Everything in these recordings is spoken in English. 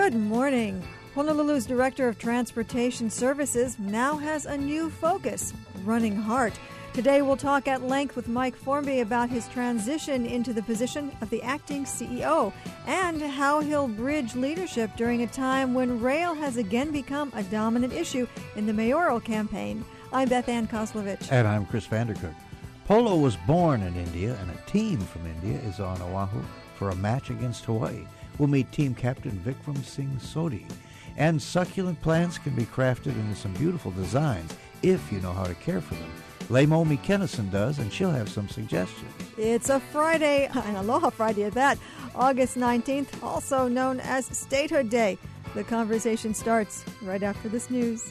Good morning. Honolulu's Director of Transportation Services now has a new focus, running HART. Today we'll talk at length with Mike Formby about his transition into the position of the acting CEO and how he'll bridge leadership during a time when rail has again become a dominant issue in the mayoral campaign. I'm Beth Ann Kozlovich. And I'm Chris Vandercook. Polo was born in India, and a team from India is on Oahu for a match against Hawaii. We'll meet team captain Vikram Singh Sodhi. And succulent plants can be crafted into some beautiful designs if you know how to care for them. Laimomi Kennison does, and she'll have some suggestions. It's a Friday, an Aloha Friday at that, August 19th, also known as Statehood Day. The conversation starts right after this news.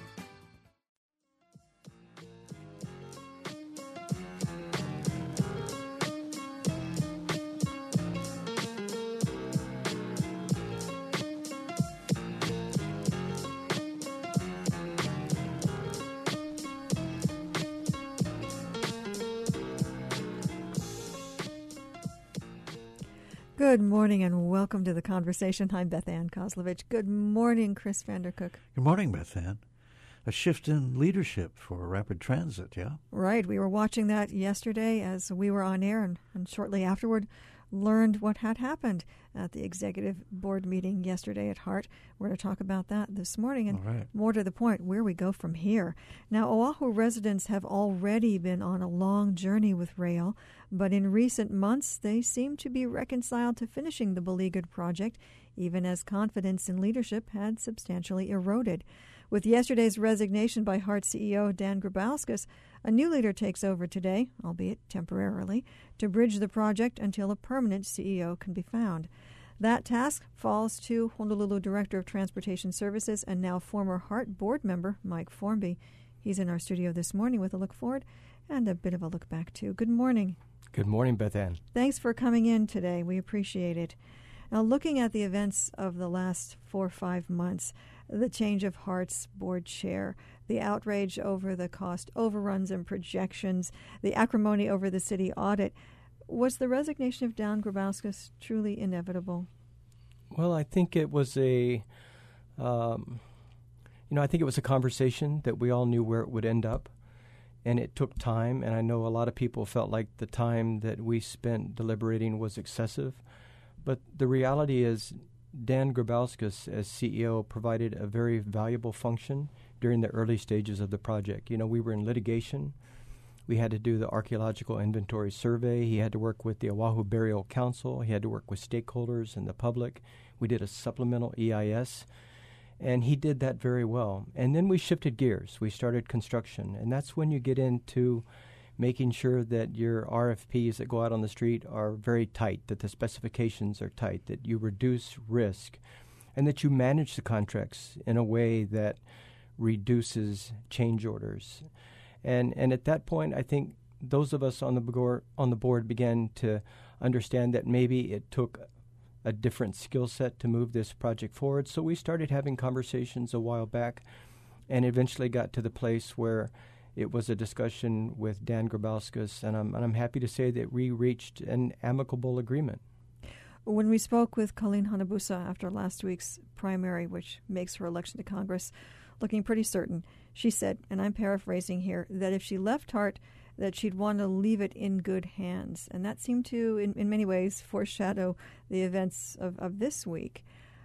Good morning and welcome to the conversation. I'm Beth Ann Kozlovich. Good morning, Chris Vandercook. Good morning, Beth Ann. A shift in leadership for rapid transit, yeah? Right. We were watching that yesterday as we were on air and shortly afterward learned what had happened at the executive board meeting yesterday at HART. We're going to talk about that this morning and more to the point, where we go from here. Now, Oahu residents have already been on a long journey with rail, but in recent months they seem to be reconciled to finishing the beleaguered project, even as confidence in leadership had substantially eroded. With yesterday's resignation by HART CEO Dan Grabauskas, a new leader takes over today, albeit temporarily, to bridge the project until a permanent CEO can be found. That task falls to Honolulu Director of Transportation Services and now former HART board member Mike Formby. He's in our studio this morning with a look forward and a bit of a look back, too. Good morning. Good morning, Beth Ann. Thanks for coming in today. We appreciate it. Now, looking at the events of the last 4 or 5 months, the change of HART's board chair, the outrage over the cost overruns and projections, the acrimony over the city audit, was the resignation of Dan Grabauskas truly inevitable? Well, I think it was I think it was a conversation that we all knew where it would end up, and it took time, and I know a lot of people felt like the time that we spent deliberating was excessive, but the reality is Dan Grabauskas, as CEO, provided a very valuable function during the early stages of the project. You know, we were in litigation. We had to do the archaeological inventory survey. He had to work with the Oahu Burial Council. He had to work with stakeholders and the public. We did a supplemental EIS, and he did that very well. And then we shifted gears. We started construction, and that's when you get into making sure that your RFPs that go out on the street are very tight, that the specifications are tight, that you reduce risk, and that you manage the contracts in a way that reduces change orders. And at that point, I think those of us on the board began to understand that maybe it took a different skill set to move this project forward. So we started having conversations a while back and eventually got to the place where it was a discussion with Dan Grabauskas, and I'm happy to say that we reached an amicable agreement. When we spoke with Colleen Hanabusa after last week's primary, which makes her election to Congress looking pretty certain, she said, and I'm paraphrasing here, that if she left HART, that she'd want to leave it in good hands. And that seemed to, in many ways, foreshadow the events of this week.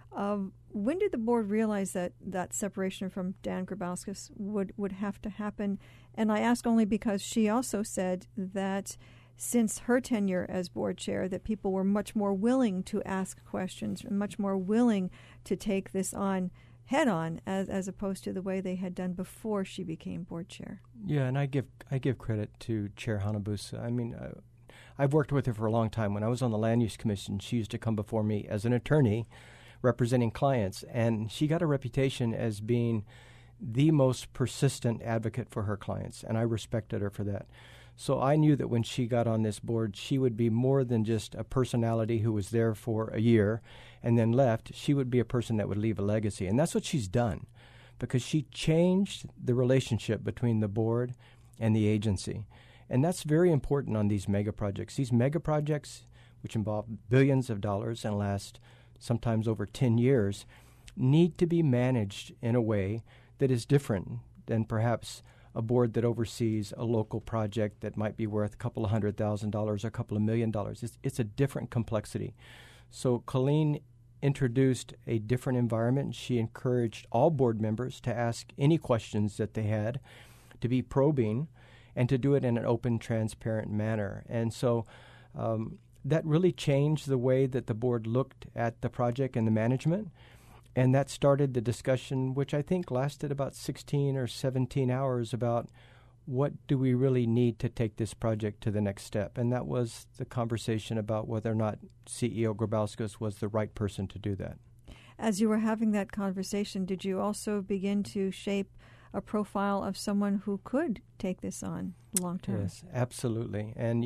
When did the board realize that separation from Dan Grabauskas would have to happen? And I ask only because she also said that since her tenure as board chair, that people were much more willing to ask questions and much more willing to take this on head on as opposed to the way they had done before she became board chair. Yeah, and I give credit to Chair Hanabusa. I mean, I've worked with her for a long time. When I was on the Land Use Commission, she used to come before me as an attorney representing clients, and she got a reputation as being the most persistent advocate for her clients, and I respected her for that. So I knew that when she got on this board, she would be more than just a personality who was there for a year and then left. She would be a person that would leave a legacy, and that's what she's done, because she changed the relationship between the board and the agency. And that's very important on these mega projects. These mega projects, which involve billions of dollars and last sometimes over 10 years, need to be managed in a way that is different than perhaps a board that oversees a local project that might be worth a couple of $100,000 or a couple of $1 million. It's a different complexity. So Colleen introduced a different environment. She encouraged all board members to ask any questions that they had, to be probing, and to do it in an open, transparent manner. And so that really changed the way that the board looked at the project and the management. And that started the discussion, which I think lasted about 16 or 17 hours, about what do we really need to take this project to the next step. And that was the conversation about whether or not CEO Grabauskas was the right person to do that. As you were having that conversation, did you also begin to shape a profile of someone who could take this on long term? Yes, absolutely. And,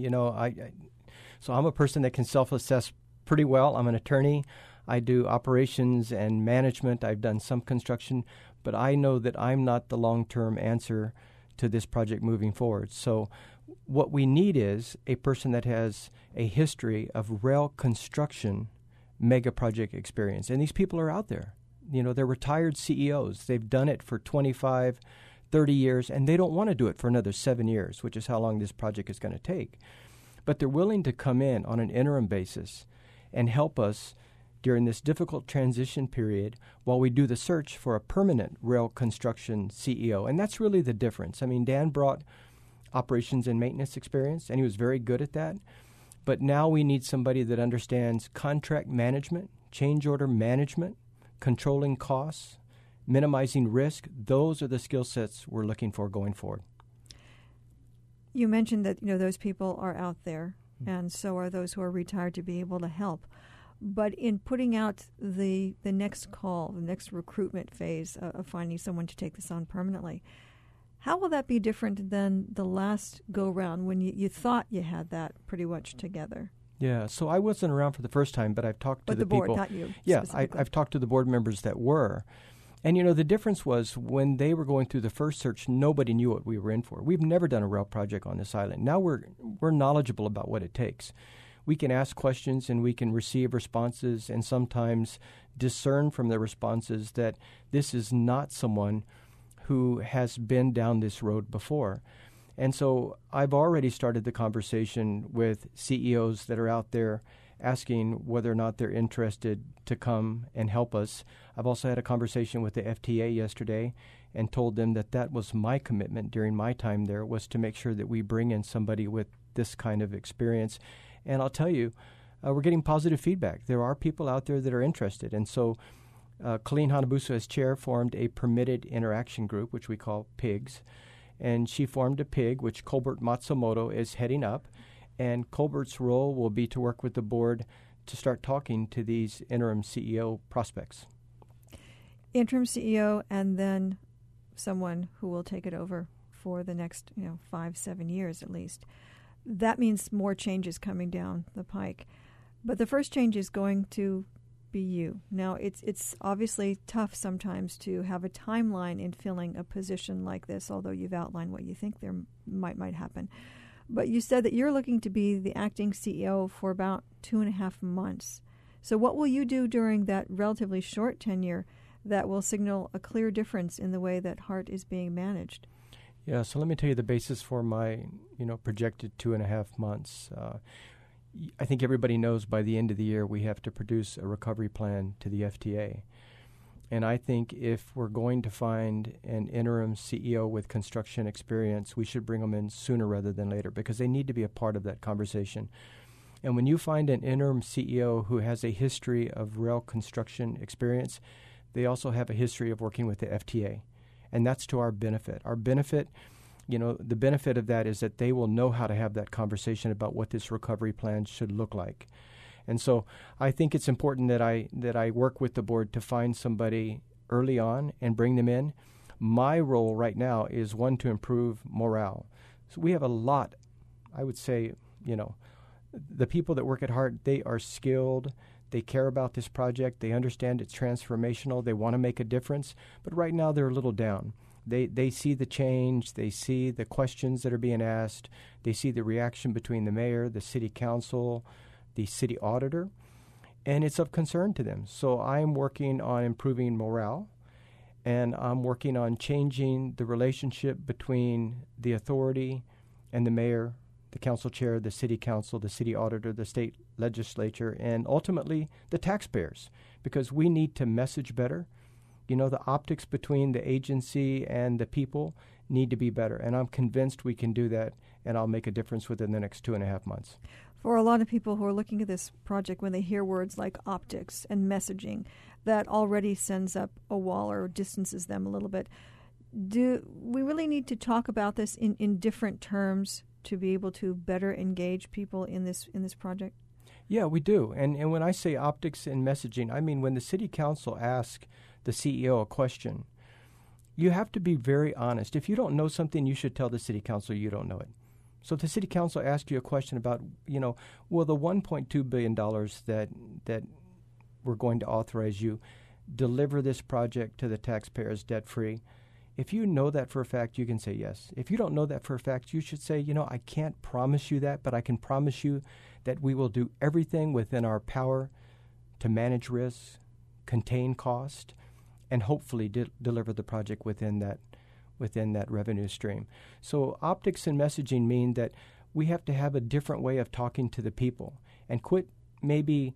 so I'm a person that can self-assess pretty well. I'm an attorney. I do operations and management. I've done some construction, but I know that I'm not the long-term answer to this project moving forward. So what we need is a person that has a history of rail construction mega project experience. And these people are out there. They're retired CEOs. They've done it for 25, 30 years, and they don't want to do it for another 7 years, which is how long this project is going to take. But they're willing to come in on an interim basis and help us during this difficult transition period while we do the search for a permanent rail construction CEO. And that's really the difference. I mean, Dan brought operations and maintenance experience, and he was very good at that. But now we need somebody that understands contract management, change order management, controlling costs, minimizing risk. Those are the skill sets we're looking for going forward. You mentioned that those people are out there, and so are those who are retired to be able to help. But in putting out the next call, the next recruitment phase of finding someone to take this on permanently, how will that be different than the last go-round when you thought you had that pretty much together? Yeah, so I wasn't around for the first time, but I've talked to the people. But the board, not you. Yeah, I've talked to the board members that were. And, the difference was when they were going through the first search, nobody knew what we were in for. We've never done a rail project on this island. Now we're knowledgeable about what it takes. We can ask questions and we can receive responses and sometimes discern from the responses that this is not someone who has been down this road before. And so I've already started the conversation with CEOs that are out there asking whether or not they're interested to come and help us. I've also had a conversation with the FTA yesterday and told them that that was my commitment during my time there, was to make sure that we bring in somebody with this kind of experience. And I'll tell you, we're getting positive feedback. There are people out there that are interested. And so Colleen Hanabusa, as chair, formed a permitted interaction group, which we call PIGS. And she formed a PIG, which Colbert Matsumoto is heading up. And Colbert's role will be to work with the board to start talking to these interim CEO prospects. Interim CEO and then someone who will take it over for the next 5-7 years at least. That means more changes coming down the pike. But the first change is going to be you. Now, it's obviously tough sometimes to have a timeline in filling a position like this, although you've outlined what you think there might happen. But you said that you're looking to be the acting CEO for about 2.5 months. So what will you do during that relatively short tenure that will signal a clear difference in the way that Hart is being managed? Yeah, so let me tell you the basis for my, projected 2.5 months. I think everybody knows by the end of the year we have to produce a recovery plan to the FTA. And I think if we're going to find an interim CEO with construction experience, we should bring them in sooner rather than later because they need to be a part of that conversation. And when you find an interim CEO who has a history of rail construction experience, they also have a history of working with the FTA. And that's to our benefit. Our benefit, the benefit of that is that they will know how to have that conversation about what this recovery plan should look like. And so I think it's important that I work with the board to find somebody early on and bring them in. My role right now is one to improve morale. So we have a lot, I would say, the people that work at Hart, they are skilled. They care about this project. They understand it's transformational. They want to make a difference. But right now they're a little down. They see the change. They see the questions that are being asked. They see the reaction between the mayor, the city council, the city auditor. and it's of concern to them. So I'm working on improving morale, and I'm working on changing the relationship between the authority and the mayor, the council chair, the city council, the city auditor, the state legislature, and ultimately the taxpayers, because we need to message better. You know, the optics between the agency and the people need to be better, and I'm convinced we can do that, and I'll make a difference within the next 2.5 months. For a lot of people who are looking at this project, when they hear words like optics and messaging, that already sends up a wall or distances them a little bit. Do we really need to talk about this in different terms to be able to better engage people in this project? Yeah, we do. And when I say optics and messaging, I mean when the city council asks the CEO a question, you have to be very honest. If you don't know something, you should tell the city council you don't know it. So if the city council asks you a question about, will the $1.2 billion that we're going to authorize you deliver this project to the taxpayers debt-free, if you know that for a fact, you can say yes. If you don't know that for a fact, you should say, I can't promise you that, but I can promise you that we will do everything within our power to manage risks, contain cost, and hopefully deliver the project within that revenue stream. So optics and messaging mean that we have to have a different way of talking to the people and quit maybe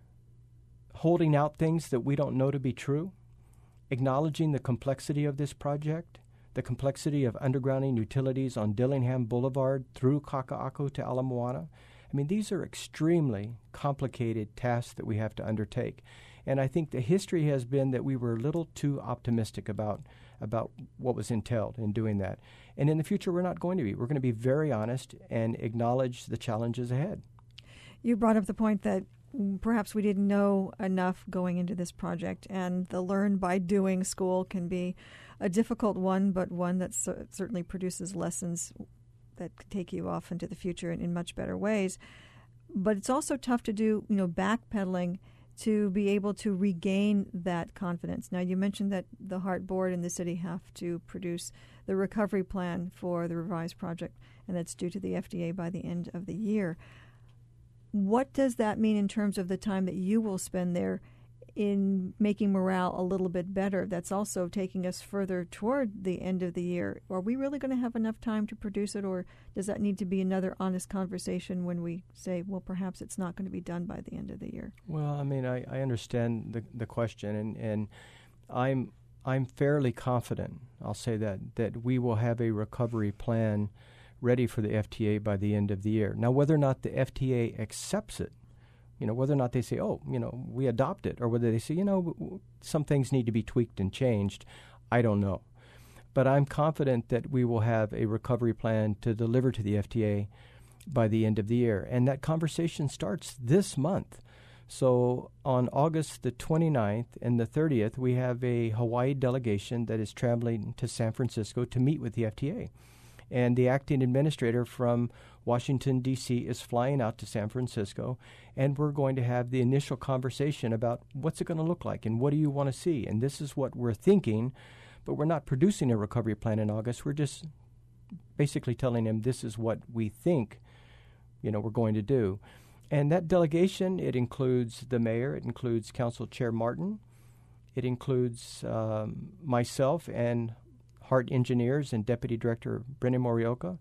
holding out things that we don't know to be true, acknowledging the complexity of this project, the complexity of undergrounding utilities on Dillingham Boulevard through Kaka'ako to Ala Moana. I mean, these are extremely complicated tasks that we have to undertake. And I think the history has been that we were a little too optimistic about what was entailed in doing that. And in the future, we're not going to be. We're going to be very honest and acknowledge the challenges ahead. You brought up the point that perhaps we didn't know enough going into this project, and the learn by doing school can be a difficult one, but one that certainly produces lessons that could take you off into the future in much better ways. But it's also tough to do, backpedaling to be able to regain that confidence. Now, you mentioned that the HART board and the city have to produce the recovery plan for the revised project, and that's due to the FDA by the end of the year. What does that mean in terms of the time that you will spend there in making morale a little bit better? That's also taking us further toward the end of the year. Are we really going to have enough time to produce it, or does that need to be another honest conversation when we say, well, perhaps it's not going to be done by the end of the year? Well, I mean, I understand the question, and I'm fairly confident, I'll say that we will have a recovery plan ready for the FTA by the end of the year. Now, whether or not the FTA accepts it, whether or not they say, we adopt it, or whether they say, some things need to be tweaked and changed, I don't know. But I'm confident that we will have a recovery plan to deliver to the FTA by the end of the year. And that conversation starts this month. So on August the 29th and the 30th, we have a Hawaii delegation that is traveling to San Francisco to meet with the FTA. And the acting administrator from Washington, D.C. is flying out to San Francisco, and we're going to have the initial conversation about what's it going to look like and what do you want to see. And this is what we're thinking, but we're not producing a recovery plan in August. We're just basically telling him this is what we think, we're going to do. And that delegation, it includes the mayor, it includes Council Chair Martin, it includes myself and HART engineers and Deputy Director Brennan Morioka,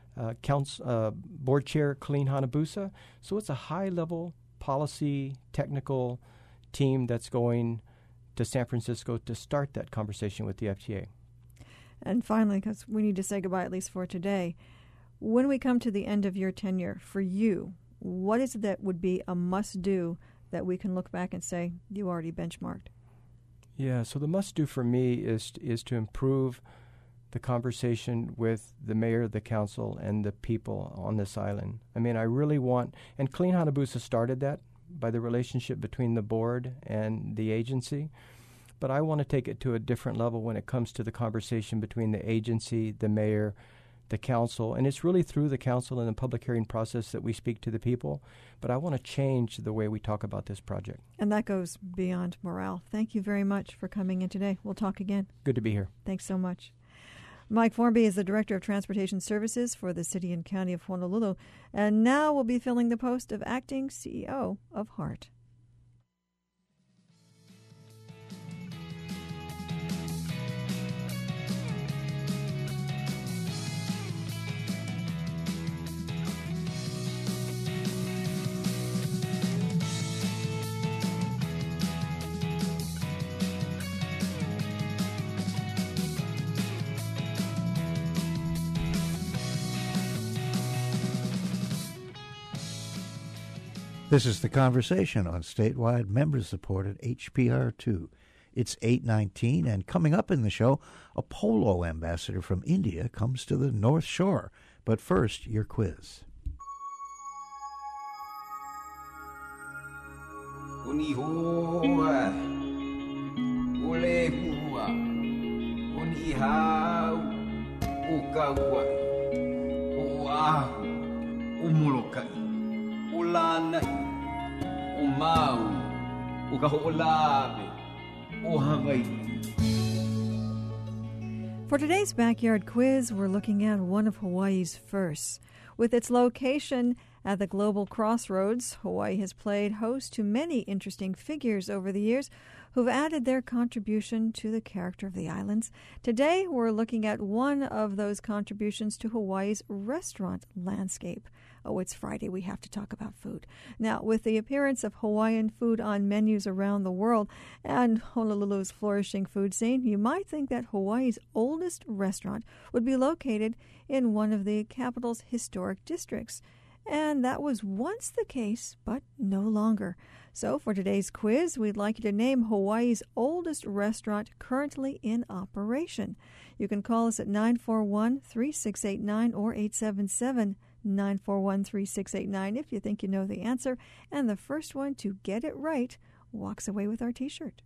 Board Chair Colleen Hanabusa. So it's a high-level policy, technical team that's going to San Francisco to start that conversation with the FTA. And finally, because we need to say goodbye at least for today, when we come to the end of your tenure, for you, what is it that would be a must-do that we can look back and say, you already benchmarked? Yeah, so the must-do for me is to improve the conversation with the mayor, the council, and the people on this island. I mean, I really want, and Colleen Hanabusa started that by the relationship between the board and the agency, but I want to take it to a different level when it comes to the conversation between the agency, the mayor, the council, and it's really through the council and the public hearing process that we speak to the people, but I want to change the way we talk about this project. And that goes beyond morale. Thank you very much for coming in today. We'll talk again. Good to be here. Thanks so much. Mike Formby is the Director of Transportation Services for the City and County of Honolulu, and now will be filling the post of Acting CEO of HART. This is The Conversation on statewide member-supported HPR2. It's 8:19, and coming up in the show, a polo ambassador from India comes to the North Shore. But first, your quiz. For today's backyard quiz, we're looking at one of Hawaii's firsts. With its location at the global crossroads, Hawaii has played host to many interesting figures over the years who've added their contribution to the character of the islands. Today, we're looking at one of those contributions to Hawaii's restaurant landscape. Oh, it's Friday. We have to talk about food. Now, with the appearance of Hawaiian food on menus around the world and Honolulu's flourishing food scene, you might think that Hawaii's oldest restaurant would be located in one of the capital's historic districts. And that was once the case, but no longer. So for today's quiz, we'd like you to name Hawaii's oldest restaurant currently in operation. You can call us at 941-3689 or 877-941-3689 if you think you know the answer. And the first one to get it right walks away with our T-shirt.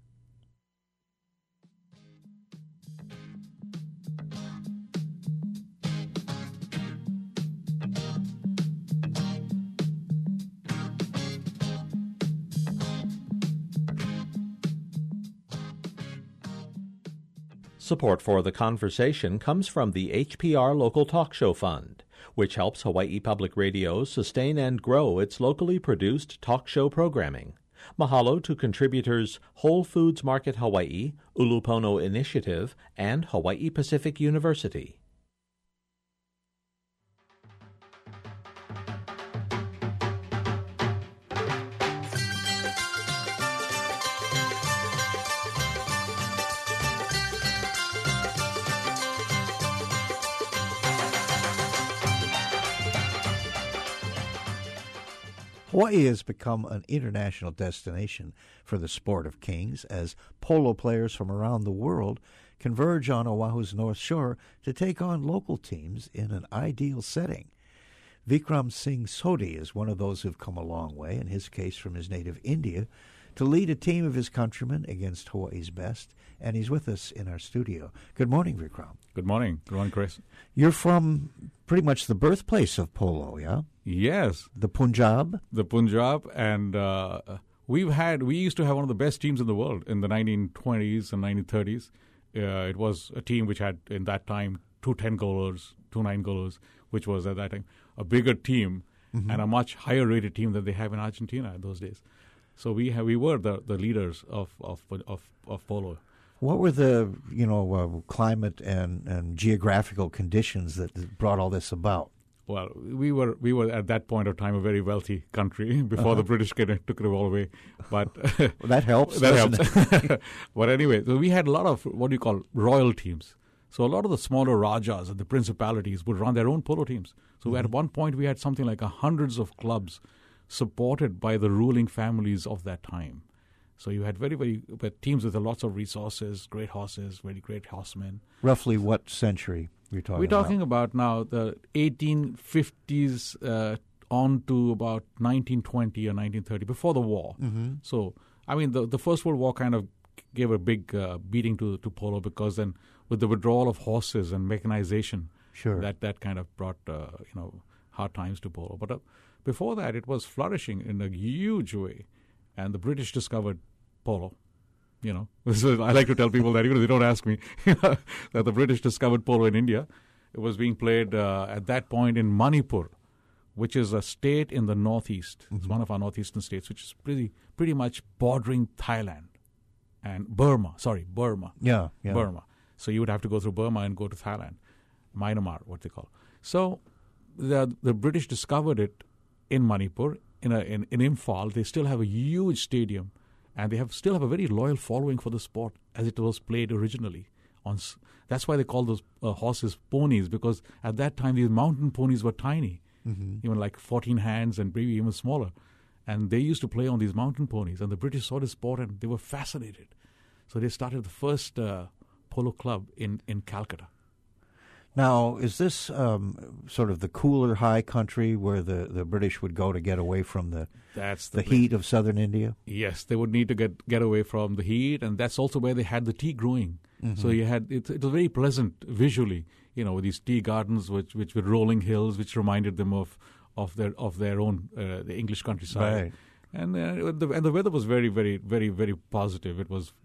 Support for The Conversation comes from the HPR Local Talk Show Fund, which helps Hawaii Public Radio sustain and grow its locally produced talk show programming. Mahalo to contributors Whole Foods Market Hawaii, Ulupono Initiative, and Hawaii Pacific University. Hawaii has become an international destination for the sport of kings as polo players from around the world converge on Oahu's North Shore to take on local teams in an ideal setting. Vikram Singh Sodhi is one of those who've come a long way, in his case from his native India, to lead a team of his countrymen against Hawaii's best, and he's with us in our studio. Good morning, Vikram. Good morning. Good morning, Chris. You're from pretty much the birthplace of polo, yeah? Yes. The Punjab? The Punjab, and we used to have one of the best teams in the world in the 1920s and 1930s. It was a team which had, in that time, 2 10-goalers, 2 9-goalers, which was, at that time, a bigger team and a much higher-rated team than they have in Argentina in those days. So we were the leaders of polo. What were the climate and geographical conditions that brought all this about? Well, we were at that point of time a very wealthy country before the British took it all away. But well, that helps. That helps. But anyway, so we had a lot of what you call royal teams. So a lot of the smaller rajas and the principalities would run their own polo teams. So at one point we had something like hundreds of clubs supported by the ruling families of that time. So you had very teams with lots of resources, great horses, very great horsemen. Roughly what century we're talking about? We're talking about now the 1850s on to about 1920 or 1930, before the war. So, I mean, the First World War kind of gave a big beating to polo, because then with the withdrawal of horses and mechanization, that kind of brought hard times to polo. But before that, it was flourishing in a huge way. And the British discovered polo. So I like to tell people that, even if they don't ask me, that the British discovered polo in India. It was being played at that point in Manipur, which is a state in the northeast. It's one of our northeastern states, which is pretty much bordering Thailand and Burma. Yeah. Burma. So you would have to go through Burma and go to Thailand, Myanmar, what they call. So the British discovered it in Manipur. In Imphal, they still have a huge stadium, and they still have a very loyal following for the sport as it was played originally. That's why they call those horses ponies, because at that time these mountain ponies were tiny, even like 14 hands and maybe even smaller. And they used to play on these mountain ponies. And the British saw this sport and they were fascinated. So they started the first polo club in Calcutta. Now, is this sort of the cooler high country where the British would go to get away from the heat of southern India? Yes, they would need to get away from the heat, and that's also where they had the tea growing. Mm-hmm. So it was very pleasant visually, with these tea gardens which were rolling hills, which reminded them of their own the English countryside. Right. And the weather was very, very, very, very positive. It was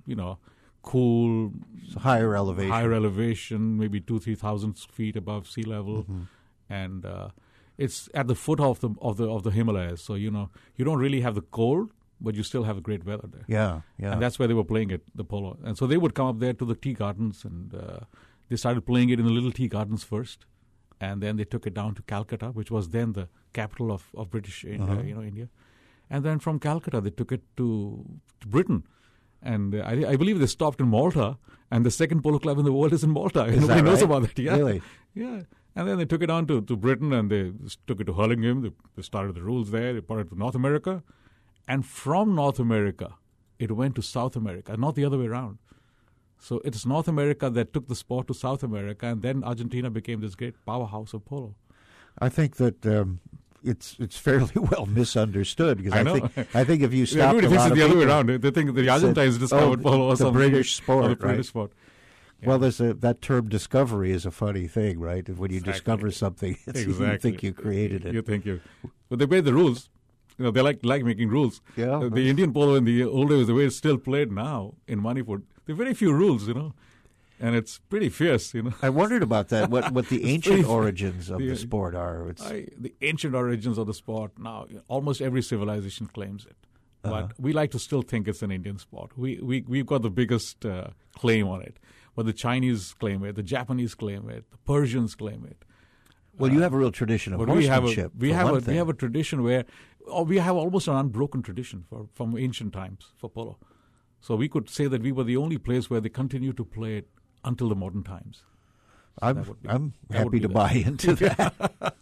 cool, so higher elevation, maybe 2,000-3,000 feet above sea level, and it's at the foot of the Himalayas. So you don't really have the cold, but you still have great weather there. Yeah. And that's where they were playing it, the polo. And so they would come up there to the tea gardens, and they started playing it in the little tea gardens first, and then they took it down to Calcutta, which was then the capital of British India, and then from Calcutta they took it to Britain. And I believe they stopped in Malta, and the second polo club in the world is in Malta. Nobody knows about that. Yeah. Really? Yeah. And then they took it on to Britain, and they took it to Hurlingham. They started the rules there. They brought it to North America. And from North America, it went to South America, not the other way around. So it's North America that took the sport to South America, and then Argentina became this great powerhouse of polo. I think that it's fairly well misunderstood, because I think if you stop everybody thinks it's the other way around. They think the Argentines discovered polo or something. British sport, the British sport. Yeah. Well, that term discovery is a funny thing, right? When you discover something, you think you created it. You think but they made the rules. They like making rules. Yeah. The Indian polo in the old days, the way it's still played now in Manipur, there are very few rules, and it's pretty fierce, I wondered about that. What the ancient origins of the sport are? The ancient origins of the sport now, almost every civilization claims it, but we like to still think it's an Indian sport. We've got the biggest claim on it, but the Chinese claim it, the Japanese claim it, the Persians claim it. Well, you have a real tradition of horsemanship. We have a tradition where we have almost an unbroken tradition from ancient times for polo. So we could say that we were the only place where they continue to play it until the modern times. So I'm happy to buy into that.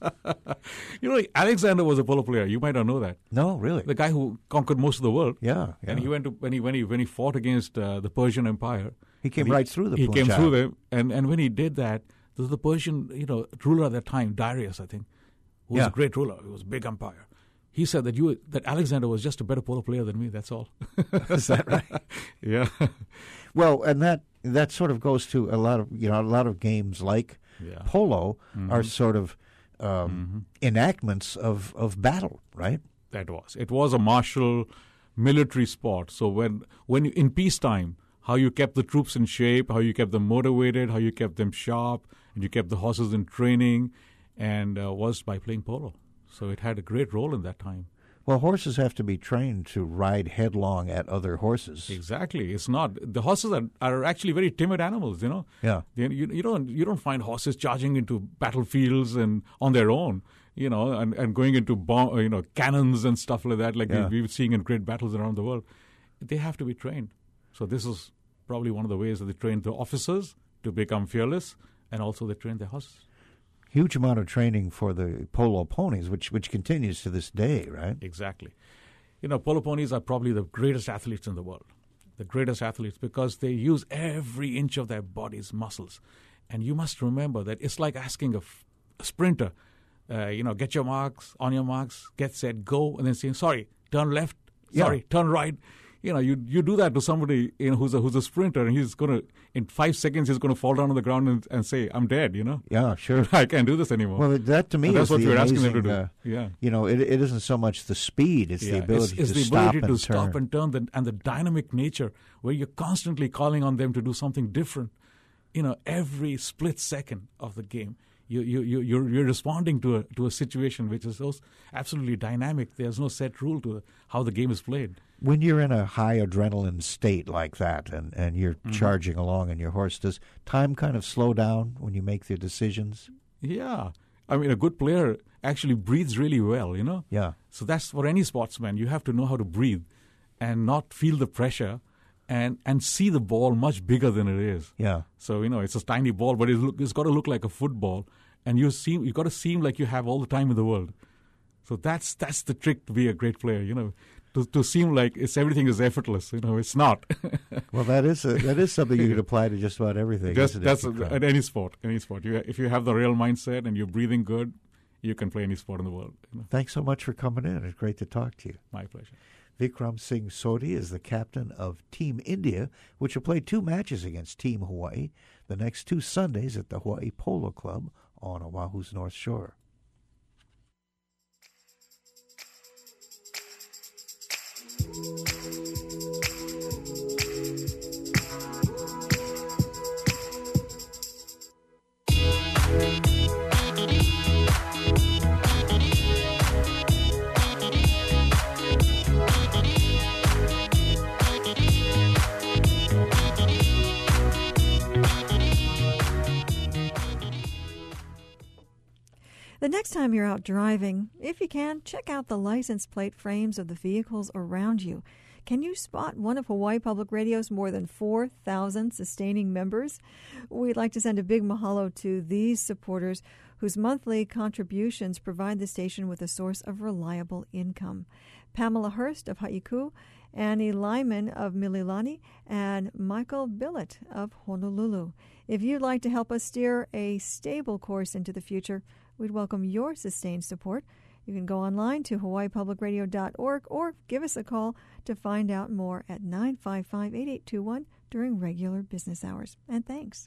Alexander was a polo player. You might not know that. No, really. The guy who conquered most of the world. Yeah. And he went to when he fought against the Persian Empire. He came right through the Punjab. He came through them, and when he did that, there was the Persian ruler at that time, Darius, I think, who was a great ruler. He was a big empire. He said that Alexander was just a better polo player than me. That's all. Is that right? Yeah. Well, and that sort of goes to a lot of games like polo are sort of enactments of battle, right? It was a martial military sport. So when in peacetime, how you kept the troops in shape, how you kept them motivated, how you kept them sharp, and you kept the horses in training, and was by playing polo. So it had a great role in that time. Well, horses have to be trained to ride headlong at other horses. Exactly. It's not. The horses are actually very timid animals, Yeah. You don't find horses charging into battlefields and on their own, and going into cannons and stuff like that, we've seeing in great battles around the world. They have to be trained. So this is probably one of the ways that they train the officers to become fearless, and also they train their horses. Huge amount of training for the polo ponies, which continues to this day, right? Exactly. Polo ponies are probably the greatest athletes in the world. The greatest athletes, because they use every inch of their body's muscles. And you must remember that it's like asking a sprinter, get your marks, on your marks, get set, go, and then saying, sorry, turn left, sorry, turn right. You do that to somebody who's a sprinter, and he's going to, in 5 seconds, he's going to fall down on the ground and say, I'm dead, Yeah, sure. I can't do this anymore. Well, that to me that's is what the we're amazing, asking them to do. It isn't so much the speed, it's the ability to stop and turn. And the dynamic nature, where you're constantly calling on them to do something different. Every split second of the game, you're responding to a situation which is so absolutely dynamic. There's no set rule to how the game is played. When you're in a high adrenaline state like that and you're charging along on your horse, does time kind of slow down when you make the decisions? Yeah. I mean, a good player actually breathes really well, Yeah. So that's for any sportsman. You have to know how to breathe and not feel the pressure and see the ball much bigger than it is. Yeah. So, it's a tiny ball, but it's got to look like a football. And you got to seem like you have all the time in the world. So that's the trick to be a great player, to seem like everything is effortless. It's not. Well, that is something you can apply to just about everything. That's at any sport. If you have the real mindset and you're breathing good, you can play any sport in the world. Thanks so much for coming in. It's great to talk to you. My pleasure. Vikram Singh Sodhi is the captain of Team India, which will play 2 matches against Team Hawaii the next 2 Sundays at the Hawaii Polo Club on Oahu's North Shore. The next time you're out driving, if you can, check out the license plate frames of the vehicles around you. Can you spot one of Hawaii Public Radio's more than 4,000 sustaining members? We'd like to send a big mahalo to these supporters whose monthly contributions provide the station with a source of reliable income. Pamela Hurst of Haiku, Annie Lyman of Mililani, and Michael Billett of Honolulu. If you'd like to help us steer a stable course into the future, we'd welcome your sustained support. You can go online to hawaiipublicradio.org or give us a call to find out more at 955-8821 during regular business hours. And thanks.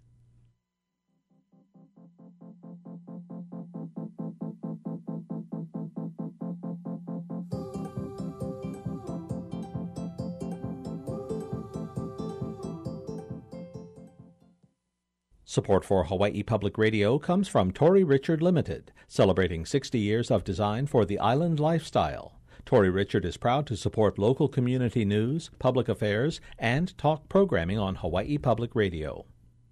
Support for Hawaii Public Radio comes from Tory Richard Limited, celebrating 60 years of design for the island lifestyle. Tory Richard is proud to support local community news, public affairs, and talk programming on Hawaii Public Radio.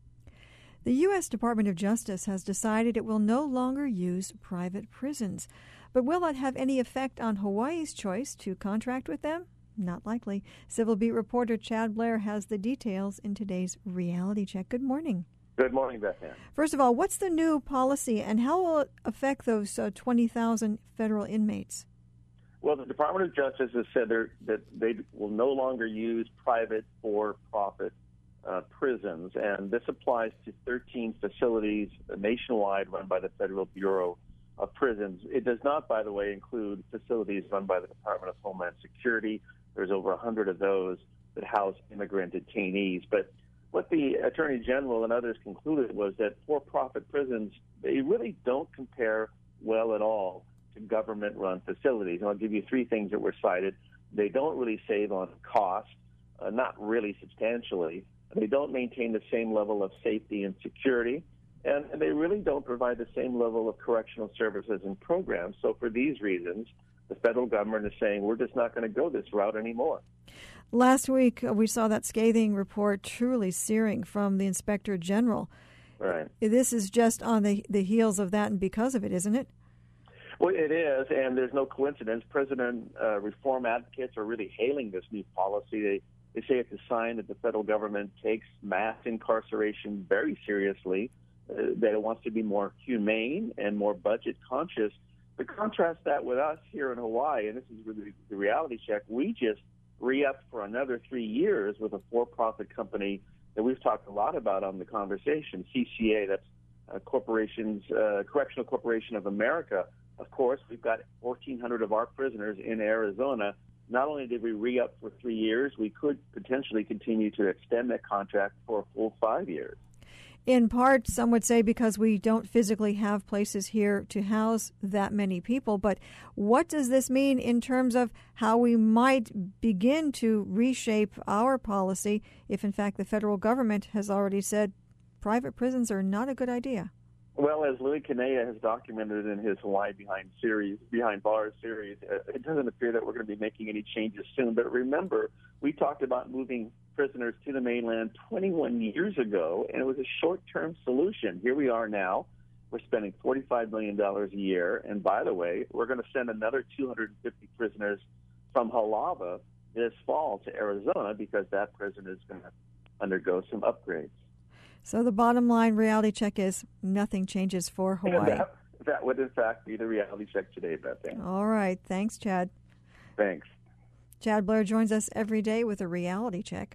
The U.S. Department of Justice has decided it will no longer use private prisons. But will that have any effect on Hawaii's choice to contract with them? Not likely. Civil Beat reporter Chad Blair has the details in today's Reality Check. Good morning. Good morning, Beth Ann. First of all, what's the new policy and how will it affect those 20,000 federal inmates? Well, the Department of Justice has said that they will no longer use private for-profit prisons, and this applies to 13 facilities nationwide run by the Federal Bureau of Prisons. It does not, by the way, include facilities run by the Department of Homeland Security. There's over 100 of those that house immigrant detainees. But what the Attorney General and others concluded was that for-profit prisons, they really don't compare well at all to government-run facilities. And I'll give you 3 things that were cited. They don't really save on cost, not really substantially. They don't maintain the same level of safety and security, and they really don't provide the same level of correctional services and programs. So for these reasons, the federal government is saying we're just not going to go this route anymore. Last week, we saw that scathing report, truly searing, from the Inspector General. Right. This is just on the heels of that and because of it, isn't it? Well, it is, and there's no coincidence. President reform advocates are really hailing this new policy. They say it's a sign that the federal government takes mass incarceration very seriously, that it wants to be more humane and more budget conscious. But contrast that with us here in Hawaii, and this is really the reality check, we just re-upped for another 3 years with a for-profit company that we've talked a lot about on the conversation, CCA, that's Correctional Corporation of America. Of course, we've got 1,400 of our prisoners in Arizona. Not only did we re-up for 3 years, we could potentially continue to extend that contract for a full 5 years. In part, some would say because we don't physically have places here to house that many people. But what does this mean in terms of how we might begin to reshape our policy if, in fact, the federal government has already said private prisons are not a good idea? Well, as Louis Kanea has documented in his Hawaii Behind Bars series, it doesn't appear that we're going to be making any changes soon. But remember, we talked about moving prisoners to the mainland 21 years ago, and it was a short-term solution. Here we are now. We're spending $45 million a year. And by the way, we're going to send another 250 prisoners from Halava this fall to Arizona because that prison is going to undergo some upgrades. So the bottom line reality check is nothing changes for Hawaii. that would in fact be the reality check today, Beth Ann. All right. Thanks, Chad. Thanks. Chad Blair joins us every day with a reality check.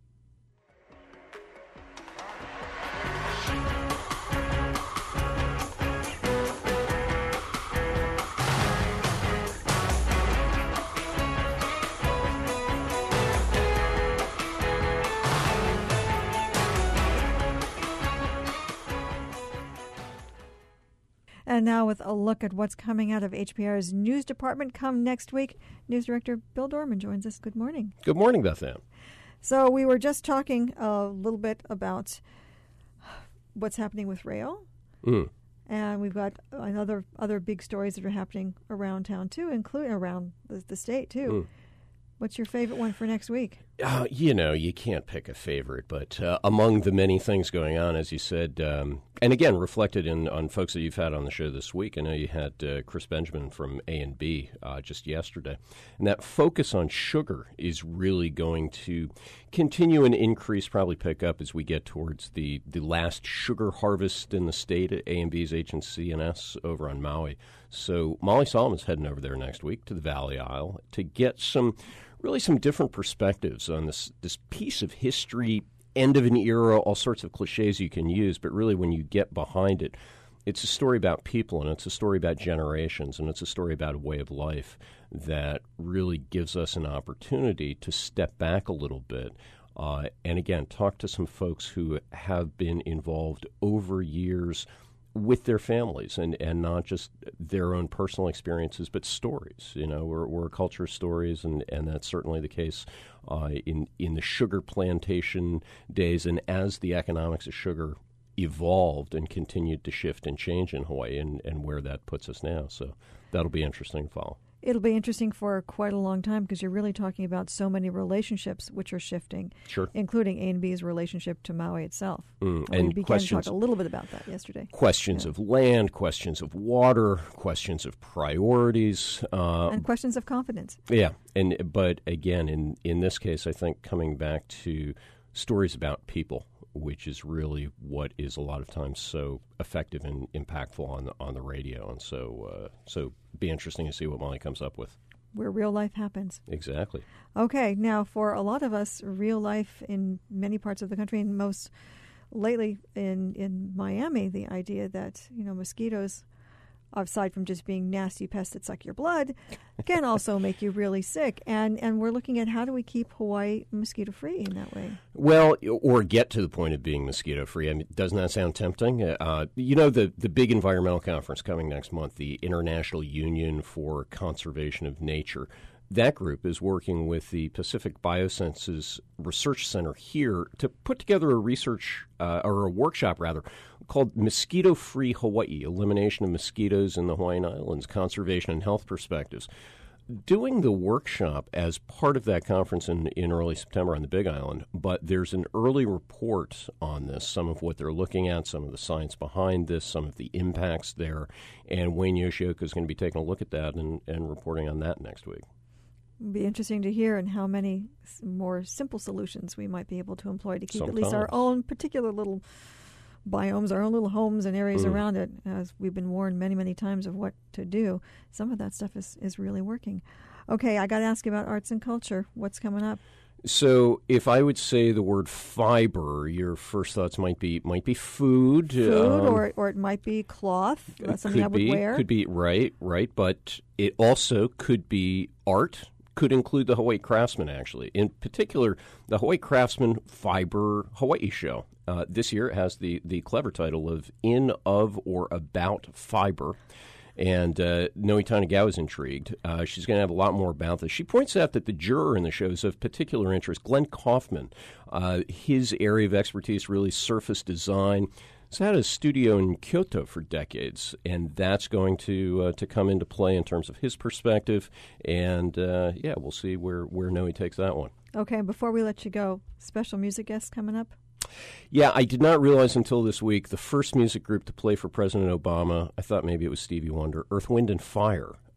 And now with a look at what's coming out of HPR's news department come next week, News Director Bill Dorman joins us. Good morning. Good morning, Beth Ann. So we were just talking a little bit about what's happening with rail. And we've got other big stories that are happening around town, too, including around the state, too. What's your favorite one for next week? You can't pick a favorite, but among the many things going on, as you said, and again, reflected on folks that you've had on the show this week. I know you had Chris Benjamin from A&B just yesterday. And that focus on sugar is really going to continue and increase, probably pick up as we get towards the last sugar harvest in the state at A&B's H&C&S over on Maui. So Molly Solomon's heading over there next week to the Valley Isle to get some different perspectives on this piece of history, end of an era, all sorts of cliches you can use, but really when you get behind it, it's a story about people, and it's a story about generations, and it's a story about a way of life that really gives us an opportunity to step back a little bit and, again, talk to some folks who have been involved over years with their families and not just their own personal experiences, but stories. We're a culture of stories, and that's certainly the case in the sugar plantation days, and as the economics of sugar evolved and continued to shift and change in Hawaii and where that puts us now. So that'll be interesting to follow. It'll be interesting for quite a long time because you're really talking about so many relationships which are shifting, sure, including A&B's relationship to Maui itself. And we began to talk a little bit about that yesterday. Questions of land, questions of water, questions of priorities. And questions of confidence. Yeah, but again, in this case, I think coming back to stories about people, which is really what is a lot of times so effective and impactful on the radio. And so be interesting to see what Molly comes up with. Where real life happens. Exactly. Okay, now for a lot of us, real life in many parts of the country, and most lately in Miami, the idea that, mosquitoes, aside from just being nasty pests that suck your blood, can also make you really sick. And we're looking at how do we keep Hawaii mosquito-free in that way? Well, or get to the point of being mosquito-free. I mean, doesn't that sound tempting? The big environmental conference coming next month, the International Union for Conservation of Nature, that group is working with the Pacific Biosciences Research Center here to put together a research or a workshop, rather, called Mosquito-Free Hawaii, Elimination of Mosquitoes in the Hawaiian Islands, Conservation and Health Perspectives. Doing the workshop as part of that conference in early September on the Big Island, but there's an early report on this, some of what they're looking at, some of the science behind this, some of the impacts there, and Wayne Yoshioka is going to be taking a look at that and reporting on that next week. It'll be interesting to hear and how many more simple solutions we might be able to employ to keep at least our own particular little biomes, our own little homes and areas around it, as we've been warned many, many times of what to do. Some of that stuff is really working. Okay, I got to ask you about arts and culture. What's coming up? So if I would say the word fiber, your first thoughts might be food. Or it might be cloth. That's something I would wear. Could be, right. But it also could be art. Could include the Hawaii Craftsman, actually. In particular, the Hawaii Craftsman Fiber Hawaii Show. This year it has the clever title of In, Of, or About Fiber. And Noe Tanagawa is intrigued. She's going to have a lot more about this. She points out that the juror in the show is of particular interest, Glenn Kaufman. His area of expertise really surface design. He's had a studio in Kyoto for decades, and that's going to come into play in terms of his perspective. And, we'll see where Noe takes that one. Okay, before we let you go, special music guests coming up? Yeah, I did not realize until this week the first music group to play for President Obama, I thought maybe it was Stevie Wonder, Earth, Wind, and Fire,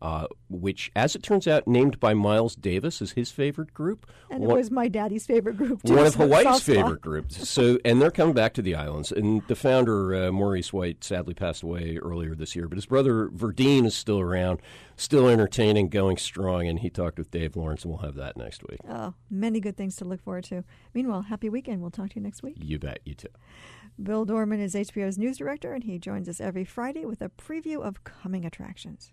which, as it turns out, named by Miles Davis as his favorite group. And it was my daddy's favorite group, too. One of Hawaii's favorite groups. So, and they're coming back to the islands. And the founder, Maurice White, sadly passed away earlier this year. But his brother, Verdine, is still around, still entertaining, going strong. And he talked with Dave Lawrence, and we'll have that next week. Oh, many good things to look forward to. Meanwhile, happy weekend. We'll talk to you next week. You bet. You too. Bill Dorman is HBO's news director, and he joins us every Friday with a preview of coming attractions.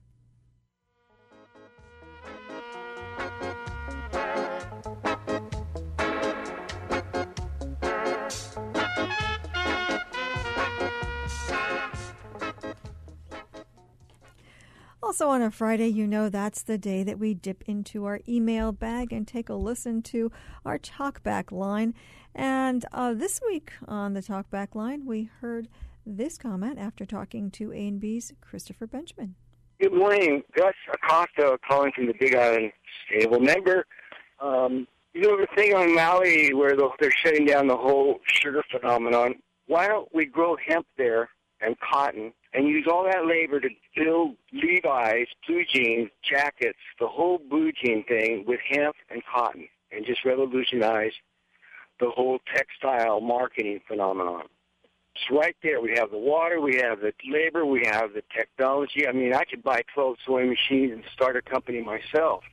Also on a Friday, you know that's the day that we dip into our email bag and take a listen to our Talkback line. And this week on the Talkback line, we heard this comment after talking to A&B's Christopher Benjamin. Good morning. Gus Acosta calling from the Big Island Stable. Remember, the thing on Maui where they're shutting down the whole sugar phenomenon? Why don't we grow hemp there and cotton and use all that labor to build Levi's, blue jeans, jackets, the whole blue jean thing with hemp and cotton, and just revolutionize the whole textile marketing phenomenon? It's right there. We have the water, we have the labor, we have the technology. I mean, I could buy 12 sewing machines and start a company myself.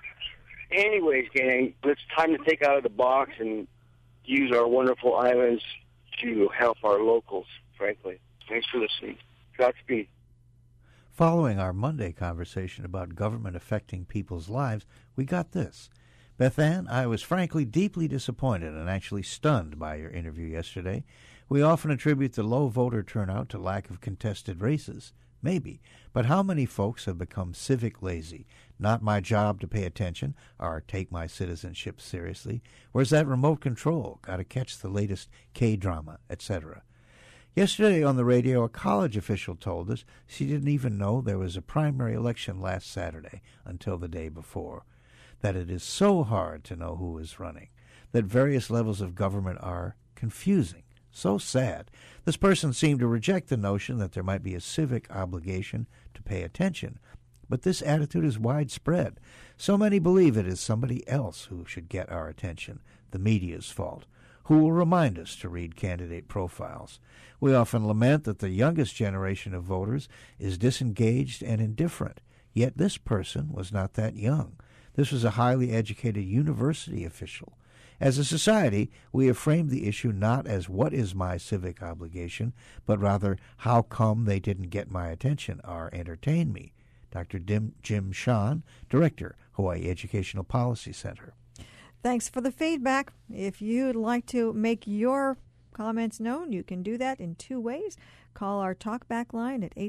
Anyways, gang, it's time to think out of the box and use our wonderful islands to help our locals, frankly. Thanks for listening. Godspeed. Following our Monday conversation about government affecting people's lives, we got this. Beth Ann, I was frankly deeply disappointed and actually stunned by your interview yesterday. We often attribute the low voter turnout to lack of contested races. Maybe. But how many folks have become civic lazy? Not my job to pay attention or take my citizenship seriously. Where's that remote control? Got to catch the latest K-drama, etc. Yesterday on the radio, a college official told us she didn't even know there was a primary election last Saturday until the day before, that it is so hard to know who is running, that various levels of government are confusing. So sad. This person seemed to reject the notion that there might be a civic obligation to pay attention, but this attitude is widespread. So many believe it is somebody else who should get our attention, the media's fault. Who will remind us to read candidate profiles? We often lament that the youngest generation of voters is disengaged and indifferent, yet this person was not that young. This was a highly educated university official. As a society, we have framed the issue not as what is my civic obligation, but rather how come they didn't get my attention or entertain me. Dr. Jim Sean, Director, Hawaii Educational Policy Center. Thanks for the feedback. If you'd like to make your comments known, you can do that in two ways. Call our Talkback line at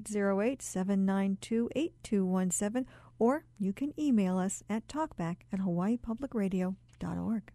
808-792-8217, or you can email us at talkback@hawaiipublicradio.org.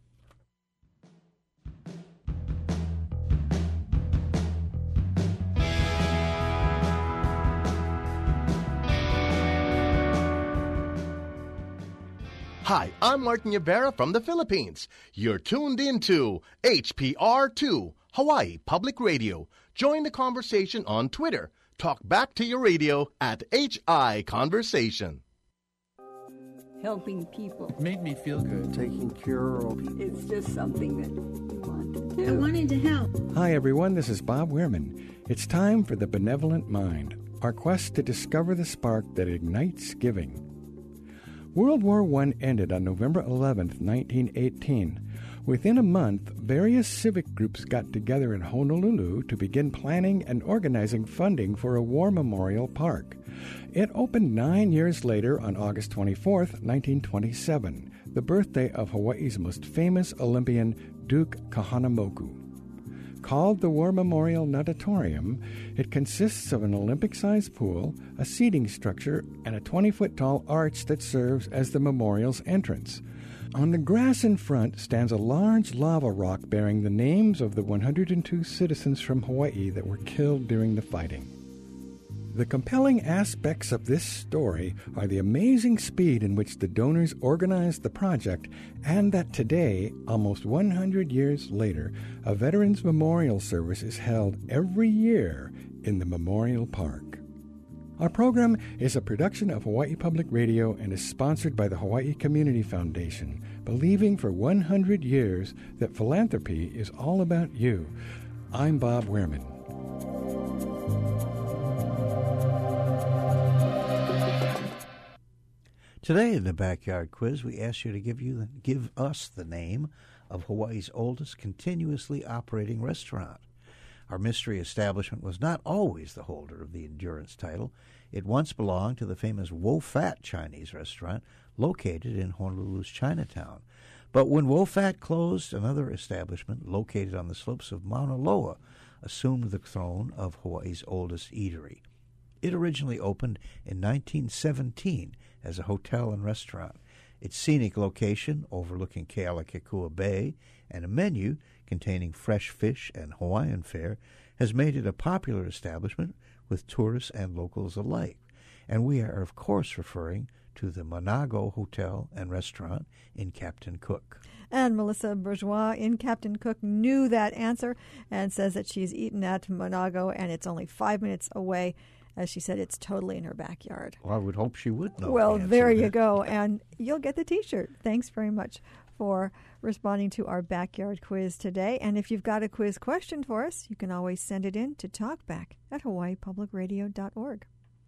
Hi, I'm Martin Rivera from the Philippines. You're tuned into HPR2, Hawaii Public Radio. Join the conversation on Twitter. Talk back to your radio at HI Conversation. Helping people. It made me feel good. Taking care of. It's just something that you want to do. I wanted to help. Hi, everyone. This is Bob Wehrman. It's time for The Benevolent Mind, our quest to discover the spark that ignites giving. World War I ended on November 11, 1918. Within a month, various civic groups got together in Honolulu to begin planning and organizing funding for a war memorial park. It opened 9 years later on August 24, 1927, the birthday of Hawaii's most famous Olympian, Duke Kahanamoku. Called the War Memorial Natatorium, it consists of an Olympic-sized pool, a seating structure, and a 20-foot-tall arch that serves as the memorial's entrance. On the grass in front stands a large lava rock bearing the names of the 102 citizens from Hawaii that were killed during the fighting. The compelling aspects of this story are the amazing speed in which the donors organized the project, and that today, almost 100 years later, a Veterans Memorial Service is held every year in the Memorial Park. Our program is a production of Hawaii Public Radio and is sponsored by the Hawaii Community Foundation, believing for 100 years that philanthropy is all about you. I'm Bob Wehrman. Today in the Backyard Quiz, we ask you to give us the name of Hawaii's oldest continuously operating restaurant. Our mystery establishment was not always the holder of the Endurance title. It once belonged to the famous Wo Fat Chinese restaurant located in Honolulu's Chinatown. But when Wo Fat closed, another establishment located on the slopes of Mauna Loa assumed the throne of Hawaii's oldest eatery. It originally opened in 1917 as a hotel and restaurant. Its scenic location, overlooking Kealakekua Bay, and a menu containing fresh fish and Hawaiian fare, has made it a popular establishment with tourists and locals alike. And we are, of course, referring to the Manago Hotel and Restaurant in Captain Cook. And Melissa Bourgeois in Captain Cook knew that answer and says that she's eaten at Manago and it's only 5 minutes away. As she said, it's totally in her backyard. Well, I would hope she would know. Well, the there answer. you go. And you'll get the T-shirt. Thanks very much for responding to our backyard quiz today. And if you've got a quiz question for us, you can always send it in to talkback@hawaiipublicradio.org.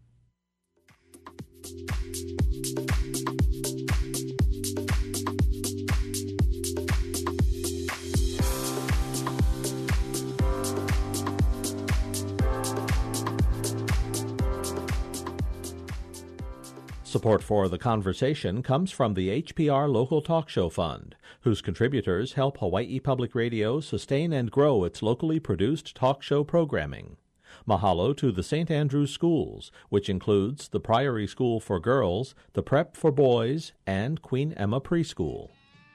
Support for The Conversation comes from the HPR Local Talk Show Fund, whose contributors help Hawaii Public Radio sustain and grow its locally produced talk show programming. Mahalo to the St. Andrews Schools, which includes the Priory School for Girls, the Prep for Boys, and Queen Emma Preschool.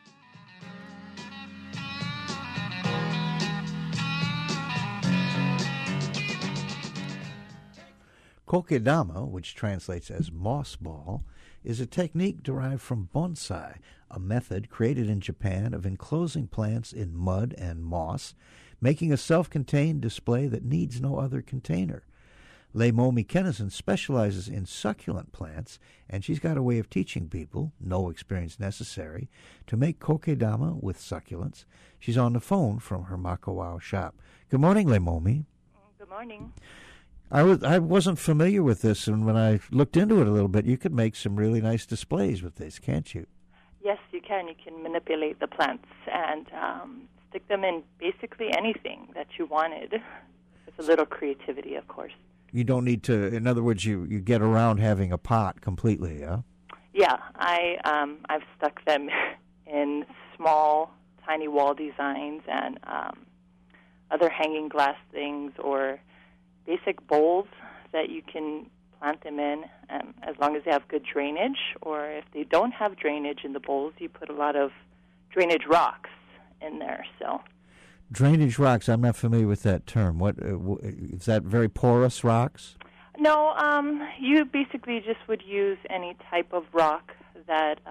Kokedama, which translates as moss ball, is a technique derived from bonsai, a method created in Japan of enclosing plants in mud and moss, making a self-contained display that needs no other container. Leimomi Kennison specializes in succulent plants, and she's got a way of teaching people, no experience necessary, to make kokedama with succulents. She's on the phone from her Makawao shop. Good morning, Leimomi. Good morning. I wasn't familiar with this, and when I looked into it a little bit, you could make some really nice displays with this, can't you? Yes, you can. You can manipulate the plants and stick them in basically anything that you wanted, with a little creativity, of course. You don't need to, in other words, you get around having a pot completely, yeah? Yeah, I've stuck them in small, tiny wall designs and other hanging glass things or basic bowls that you can plant them in, as long as they have good drainage. Or if they don't have drainage in the bowls, you put a lot of drainage rocks in there. So, drainage rocks, I'm not familiar with that term. What is that? Very porous rocks? No, you basically just would use any type of rock that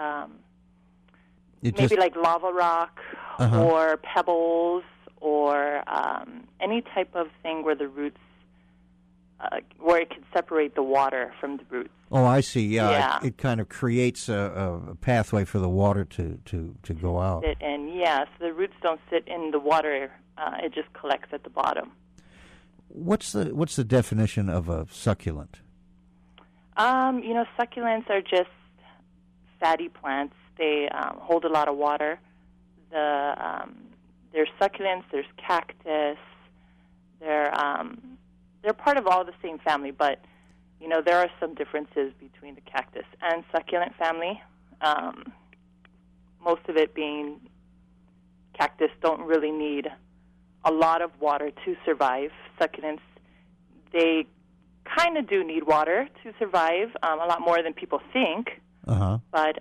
maybe like lava rock or pebbles or any type of thing where the roots where it can separate the water from the roots. Oh, I see. Yeah. It kind of creates a pathway for the water to go out. And so the roots don't sit in the water; it just collects at the bottom. What's the definition of a succulent? Succulents are just fatty plants. They hold a lot of water. There's succulents. There's cactus. They're part of all the same family, but, there are some differences between the cactus and succulent family. Most of it being cactus don't really need a lot of water to survive. Succulents, they kind of do need water to survive, a lot more than people think. But,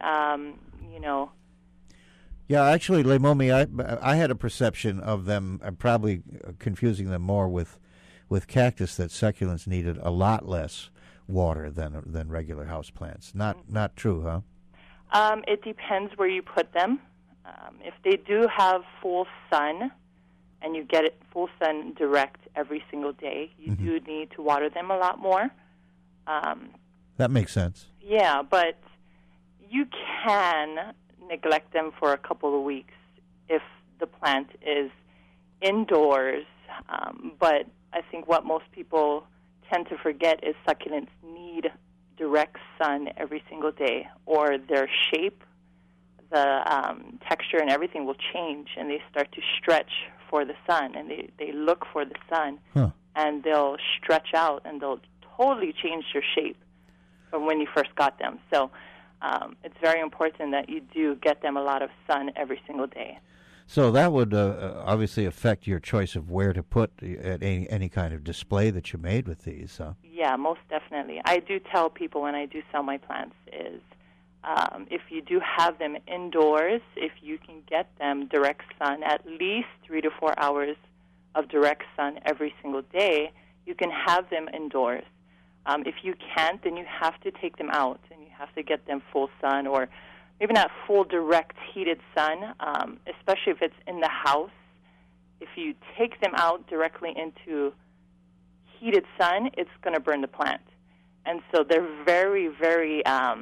Yeah, actually, Leimomi, I had a perception of them, I'm probably confusing them more with cactus, that succulents needed a lot less water than regular houseplants. Not true, huh? It depends where you put them. If they do have full sun, and you get it full sun direct every single day, you do need to water them a lot more. That makes sense. Yeah, but you can neglect them for a couple of weeks if the plant is indoors. But I think what most people tend to forget is succulents need direct sun every single day, or their shape, the texture, and everything will change, and they start to stretch for the sun, and they look for the sun, and they'll stretch out, and they'll totally change their shape from when you first got them. So it's very important that you do get them a lot of sun every single day. So that would obviously affect your choice of where to put any kind of display that you made with these. Yeah, most definitely. I do tell people when I do sell my plants is if you do have them indoors, if you can get them direct sun, at least 3 to 4 hours of direct sun every single day, you can have them indoors. If you can't, then you have to take them out, and you have to get them full sun, or maybe not full direct heated sun, especially if it's in the house. If you take them out directly into heated sun, it's going to burn the plant. And so they're very, very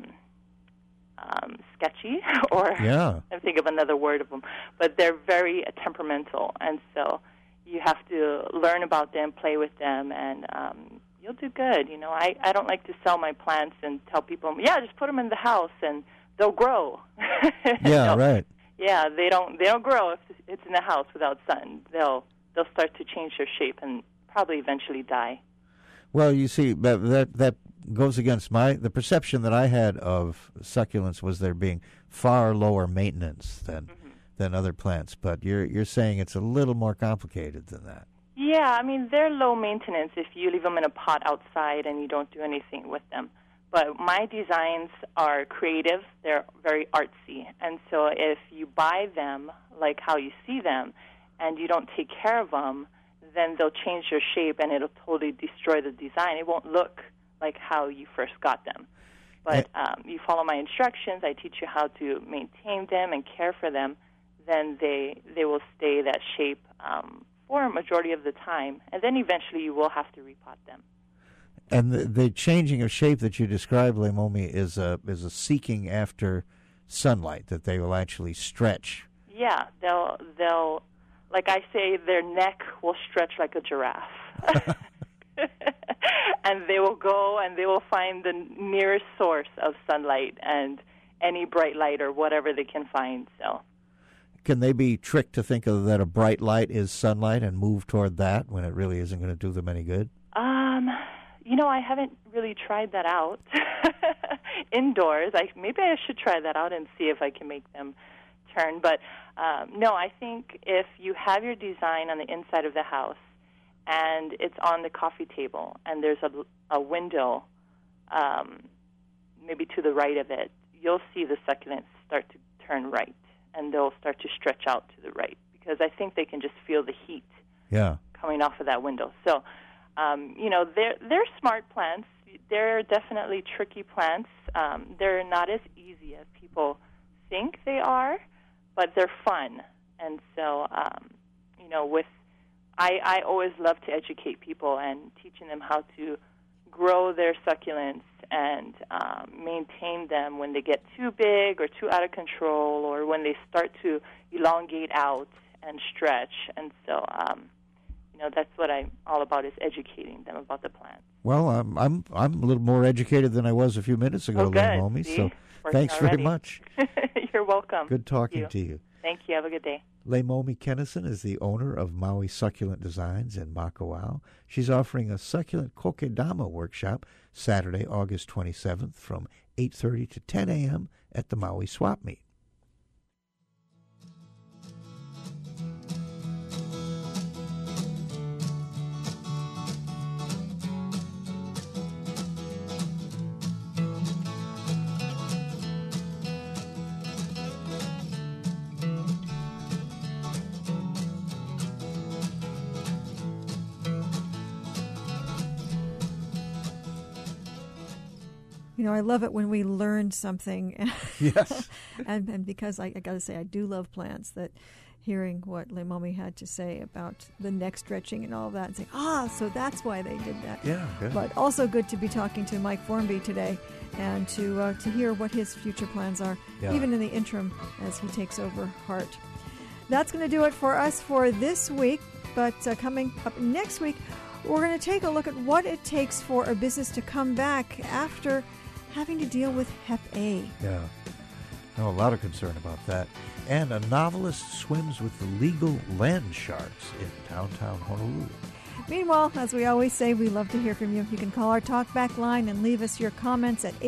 sketchy, or I think of another word of them, but they're very temperamental. And so you have to learn about them, play with them, and you'll do good. You know, I don't like to sell my plants and tell people, just put them in the house and they'll grow. Right. Yeah, they don't grow if it's in the house without sun. They'll start to change their shape and probably eventually die. Well, you see, that goes against the perception that I had of succulents was there being far lower maintenance than other plants. But you're saying it's a little more complicated than that. Yeah, I mean, they're low maintenance if you leave them in a pot outside and you don't do anything with them. But my designs are creative. They're very artsy. And so if you buy them like how you see them and you don't take care of them, then they'll change their shape and it'll totally destroy the design. It won't look like how you first got them. But you follow my instructions, I teach you how to maintain them and care for them, then they will stay that shape for a majority of the time. And then eventually you will have to repot them. And the changing of shape that you describe, Leimomi, is a seeking after sunlight, that they will actually stretch. Yeah, they'll like I say, their neck will stretch like a giraffe. And they will go and they will find the nearest source of sunlight and any bright light or whatever they can find. So, can they be tricked to think of that a bright light is sunlight and move toward that when it really isn't going to do them any good? I haven't really tried that out indoors. Maybe I should try that out and see if I can make them turn. But no, I think if you have your design on the inside of the house and it's on the coffee table and there's a window maybe to the right of it, you'll see the succulents start to turn right and they'll start to stretch out to the right because I think they can just feel the heat coming off of that window. So, they're smart plants. They're definitely tricky plants. They're not as easy as people think they are, but they're fun. And so, I always love to educate people and teaching them how to grow their succulents and maintain them when they get too big or too out of control or when they start to elongate out and stretch. And so, that's what I'm all about, is educating them about the plants. Well, I'm a little more educated than I was a few minutes ago, Leimomi. So thanks very much. You're welcome. Good talking to you. Thank you. Have a good day. Leimomi Kennison is the owner of Maui Succulent Designs in Makawao. She's offering a succulent kokedama workshop Saturday, August 27th from 8:30 to 10 a.m. at the Maui Swap Meet. I love it when we learn something. Yes. and because I got to say, I do love plants, that hearing what Leimomi had to say about the neck stretching and all of that and saying, so that's why they did that. Yeah, good. But also good to be talking to Mike Formby today and to hear what his future plans are, even in the interim as he takes over Heart. That's going to do it for us for this week. But coming up next week, we're going to take a look at what it takes for a business to come back after having to deal with Hep A. Yeah. No, a lot of concern about that. And a novelist swims with the legal land sharks in downtown Honolulu. Meanwhile, as we always say, we love to hear from you. You can call our talkback line and leave us your comments at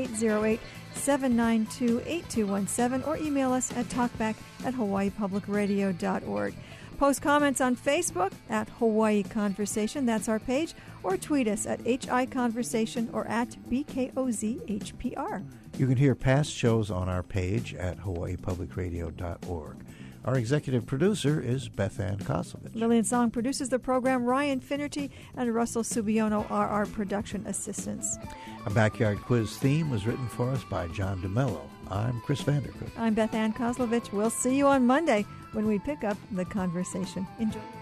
808-792-8217 or email us at talkback@hawaiipublicradio.org. Post comments on Facebook at Hawaii Conversation, that's our page, or tweet us at HI Conversation or at BKOZHPR. You can hear past shows on our page at hawaiipublicradio.org. Our executive producer is Beth Ann Kosovich. Lillian Song produces the program. Ryan Finnerty and Russell Subiono are our production assistants. A Backyard Quiz theme was written for us by John DeMello. I'm Chris Vandercook. I'm Beth Ann Koslovich. We'll see you on Monday when we pick up the conversation. Enjoy.